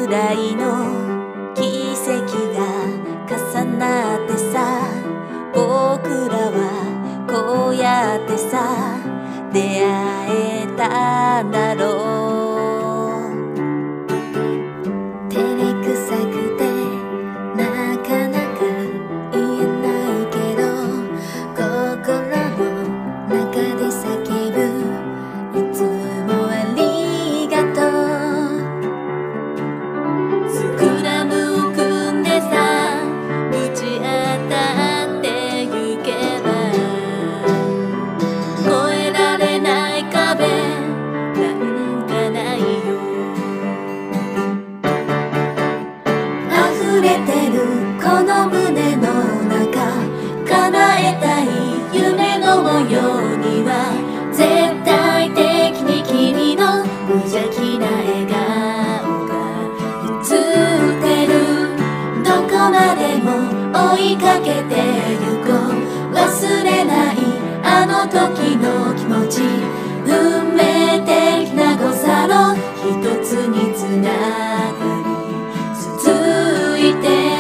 くらいの奇跡が重なってさ、僕らはこうやってさ出会えたんだろう。照れくさくてなかなか言えないけど、心の中で叫ぶいつもありがとう。スクラムを組んでさぶち当たってゆけば、越えられない壁なんかないよ。溢れてるこの胸の中、叶えたい夢の模様には絶対的に君の無邪気な笑顔が映ってる。どこまでも追いかけてゆこう、忘れないあの時の気持ち、運命的な誤差の一つにつながり続いて